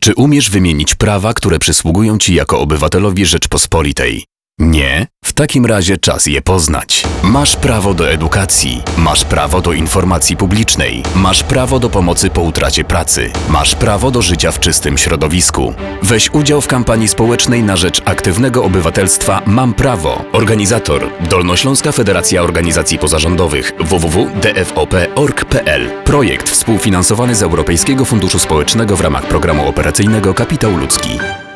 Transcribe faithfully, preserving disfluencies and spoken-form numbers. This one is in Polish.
Czy umiesz wymienić prawa, które przysługują Ci jako obywatelowi Rzeczpospolitej? Nie? W takim razie czas je poznać. Masz prawo do edukacji, masz prawo do informacji publicznej, masz prawo do pomocy po utracie pracy, masz prawo do życia w czystym środowisku. Weź udział w kampanii społecznej na rzecz aktywnego obywatelstwa Mam Prawo. Organizator Dolnośląska Federacja Organizacji Pozarządowych w w w kropka d f o p kropka org kropka p l. Projekt współfinansowany z Europejskiego Funduszu Społecznego w ramach Programu Operacyjnego Kapitał Ludzki.